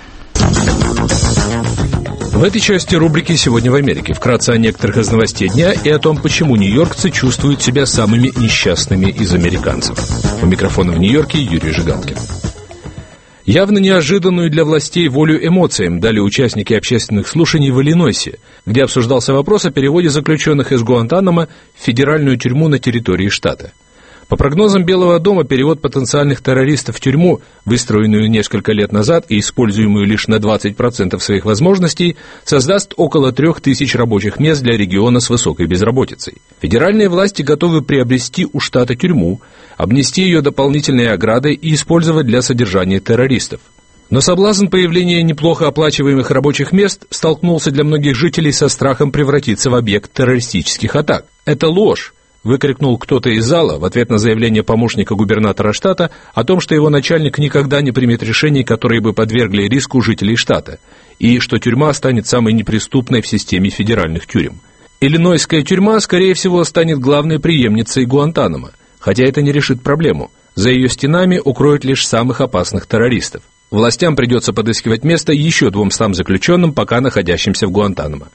Speaker 18: В этой части рубрики «Сегодня в Америке» вкратце о некоторых из новостей дня и о том, почему нью-йоркцы чувствуют себя самыми несчастными из американцев. У микрофона в Нью-Йорке Юрий Жигалкин. Явно неожиданную для властей волю эмоциям дали участники общественных слушаний в Иллинойсе, где обсуждался вопрос о переводе заключенных из Гуантанамо в федеральную тюрьму на территории штата. По прогнозам Белого дома, перевод потенциальных террористов в тюрьму, выстроенную несколько лет назад и используемую лишь на двадцать процентов своих возможностей, создаст около трех тысяч рабочих мест для региона с высокой безработицей. Федеральные власти готовы приобрести у штата тюрьму, обнести ее дополнительной оградой и использовать для содержания террористов. Но соблазн появления неплохо оплачиваемых рабочих мест столкнулся для многих жителей со страхом превратиться в объект террористических атак. Это ложь! Выкрикнул кто-то из зала в ответ на заявление помощника губернатора штата о том, что его начальник никогда не примет решений, которые бы подвергли риску жителей штата, и что тюрьма станет самой неприступной в системе федеральных тюрем. Иллинойская тюрьма, скорее всего, станет главной преемницей Гуантанамо, хотя это не решит проблему. За ее стенами укроют лишь самых опасных террористов. Властям придется подыскивать место еще двумстам заключенным, пока находящимся в Гуантанамо.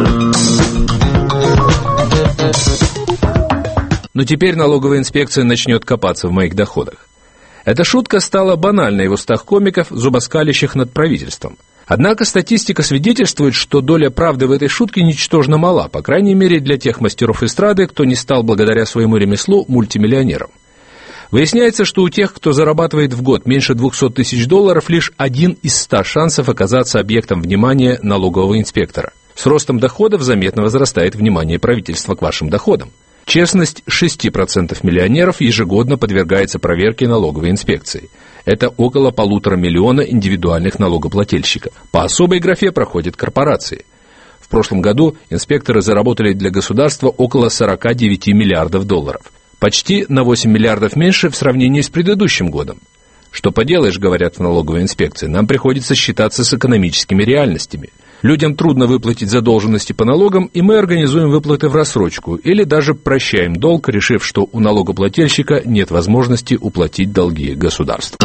Speaker 18: Но теперь налоговая инспекция начнет копаться в моих доходах. Эта шутка стала банальной в устах комиков, зубоскалящих над правительством. Однако статистика свидетельствует, что доля правды в этой шутке ничтожно мала, по крайней мере для тех мастеров эстрады, кто не стал благодаря своему ремеслу мультимиллионером. Выясняется, что у тех, кто зарабатывает в год меньше двухсот тысяч долларов, лишь один из ста шансов оказаться объектом внимания налогового инспектора. С ростом доходов заметно возрастает внимание правительства к вашим доходам. Честность шести процентов миллионеров ежегодно подвергается проверке налоговой инспекции. Это около полутора миллиона индивидуальных налогоплательщиков. По особой графе проходят корпорации. В прошлом году инспекторы заработали для государства около сорока девяти миллиардов долларов. Почти на восемь миллиардов меньше в сравнении с предыдущим годом. Что поделаешь, говорят в налоговой инспекции, нам приходится считаться с экономическими реальностями. Людям трудно выплатить задолженности по налогам, и мы организуем выплаты в рассрочку или даже прощаем долг, решив, что у налогоплательщика нет возможности уплатить долги государству.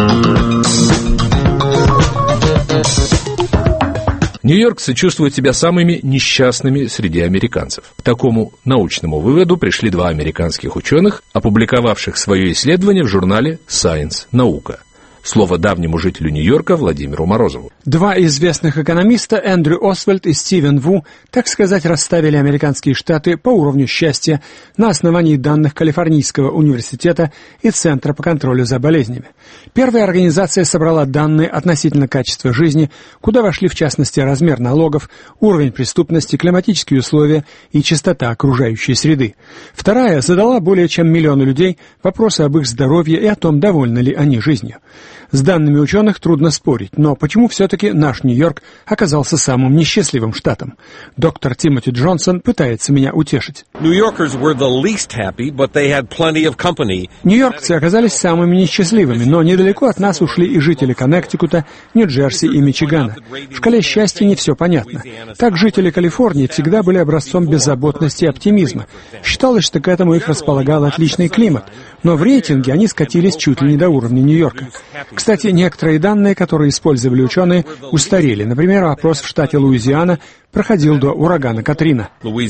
Speaker 18: Нью-йоркцы чувствуют себя самыми несчастными среди американцев. К такому научному выводу пришли два американских ученых, опубликовавших свое исследование в журнале Science. Наука. Слово давнему жителю Нью-Йорка Владимиру Морозову.
Speaker 10: Два известных экономиста, Эндрю Освальд и Стивен Ву, так сказать, расставили американские штаты по уровню счастья на основании данных Калифорнийского университета и Центра по контролю за болезнями. Первая организация собрала данные относительно качества жизни, куда вошли в частности размер налогов, уровень преступности, климатические условия и чистота окружающей среды. Вторая задала более чем миллиону людей вопросы об их здоровье и о том, довольны ли они жизнью. С данными ученых трудно спорить, но почему все-таки наш Нью-Йорк оказался самым несчастливым штатом? Доктор Тимоти Джонсон пытается меня утешить. Нью-Йоркцы оказались самыми несчастливыми, но недалеко от нас ушли и жители Коннектикута, Нью-Джерси и Мичигана. В шкале счастья не все понятно. Так жители Калифорнии всегда были образцом беззаботности и оптимизма. Считалось, что к этому их располагал отличный климат, но в рейтинге они скатились чуть ли не до уровня Нью-Йорка. Кстати, некоторые данные, которые использовали ученые, устарели. Например, опрос в штате Луизиана проходил до урагана Катрина.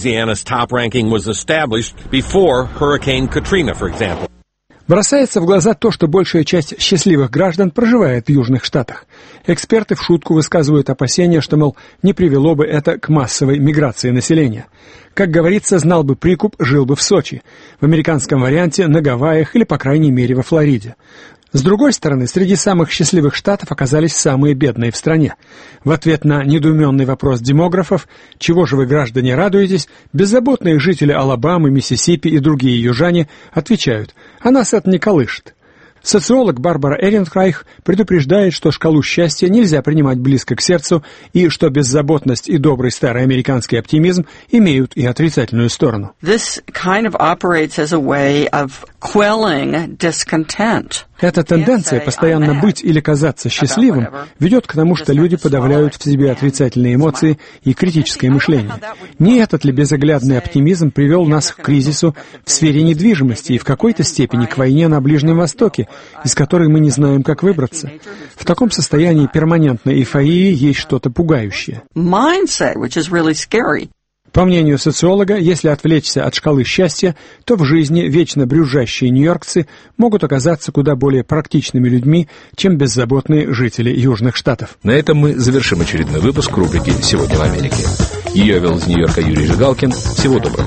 Speaker 10: Бросается в глаза то, что большая часть счастливых граждан проживает в южных штатах. Эксперты в шутку высказывают опасения, что, мол, не привело бы это к массовой миграции населения. Как говорится, знал бы прикуп, жил бы в Сочи, в американском варианте на Гавайях или, по крайней мере, во Флориде. С другой стороны, среди самых счастливых штатов оказались самые бедные в стране. В ответ на недоуменный вопрос демографов «Чего же вы, граждане, радуетесь?», беззаботные жители Алабамы, Миссисипи и другие южане отвечают «А нас это не колышет». Социолог Барбара Эренкрайх предупреждает, что шкалу счастья нельзя принимать близко к сердцу и что беззаботность и добрый старый американский оптимизм имеют и отрицательную сторону.
Speaker 11: This kind of operates as a way of quelling discontent.
Speaker 10: Эта тенденция постоянно быть или казаться счастливым ведет к тому, что люди подавляют в себе отрицательные эмоции и критическое мышление. Не этот ли безоглядный оптимизм привел нас к кризису в сфере недвижимости и в какой-то степени к войне на Ближнем Востоке, из которой мы не знаем, как выбраться? В таком состоянии перманентной эйфории есть что-то пугающее. По мнению социолога, если отвлечься от шкалы счастья, то в жизни вечно брюзжащие нью-йоркцы могут оказаться куда более практичными людьми, чем беззаботные жители Южных Штатов.
Speaker 18: На этом мы завершим очередной выпуск рубрики «Сегодня в Америке». Ее вел из Нью-Йорка Юрий Жигалкин. Всего доброго.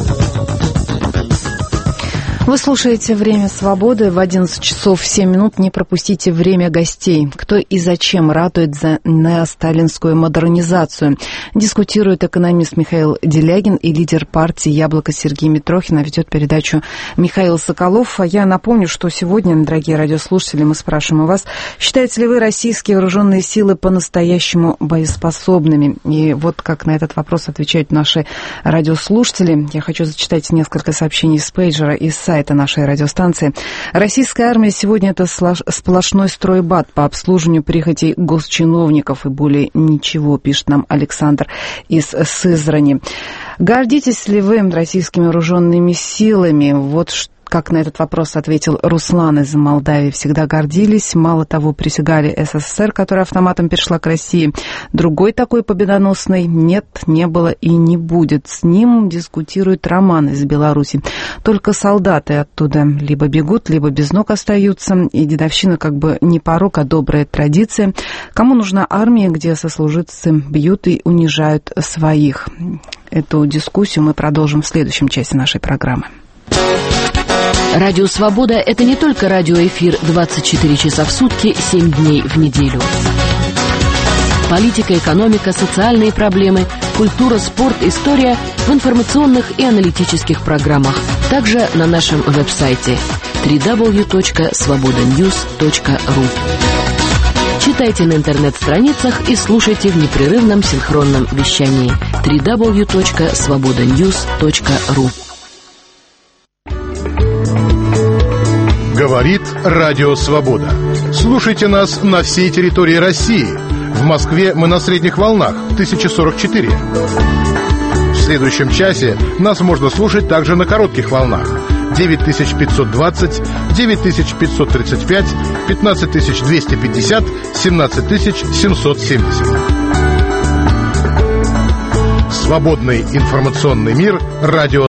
Speaker 1: Вы слушаете «Время свободы» в одиннадцать часов семь минут. Не пропустите время гостей. Кто и зачем ратует за неосталинскую модернизацию? Дискутирует экономист Михаил Делягин и лидер партии «Яблоко» Сергей Митрохин. А ведет передачу Михаил Соколов. А я напомню, что сегодня, дорогие радиослушатели, мы спрашиваем у вас, считаете ли вы российские вооруженные силы по-настоящему боеспособными? И вот как на этот вопрос отвечают наши радиослушатели. Я хочу зачитать несколько сообщений с пейджера и с сайта сайта нашей радиостанции. Российская армия сегодня это сплошной стройбат по обслуживанию прихотей госчиновников и более ничего, пишет нам Александр из Сызрани. Гордитесь ли вы российскими вооруженными силами? Вот что. Как на этот вопрос ответил Руслан из Молдавии. Всегда гордились. Мало того, присягали СССР, которая автоматом перешла к России. Другой такой победоносной нет, не было и не будет. С ним дискутирует Роман из Беларуси. Только солдаты оттуда либо бегут, либо без ног остаются. И дедовщина как бы не порок, а добрая традиция. Кому нужна армия, где сослуживцы бьют и унижают своих? Эту дискуссию мы продолжим в следующем части нашей программы.
Speaker 8: Радио «Свобода» — это не только радиоэфир двадцать четыре часа в сутки, семь дней в неделю. Политика, экономика, социальные проблемы, культура, спорт, история в информационных и аналитических программах. Также на нашем веб-сайте дабл ю дабл ю дабл ю точка свобода ньюс точка ру. Читайте на интернет-страницах и слушайте в непрерывном синхронном вещании дабл ю дабл ю дабл ю точка свобода ньюс точка ру.
Speaker 12: Говорит Радио Свобода. Слушайте нас на всей территории России. В Москве мы на средних волнах тысяча сорок четыре. В следующем часе нас можно слушать также на коротких волнах девять тысяч пятьсот двадцать, девять тысяч пятьсот тридцать пять, пятнадцать тысяч двести пятьдесят, семнадцать тысяч семьсот семьдесят. Свободный информационный мир. Радио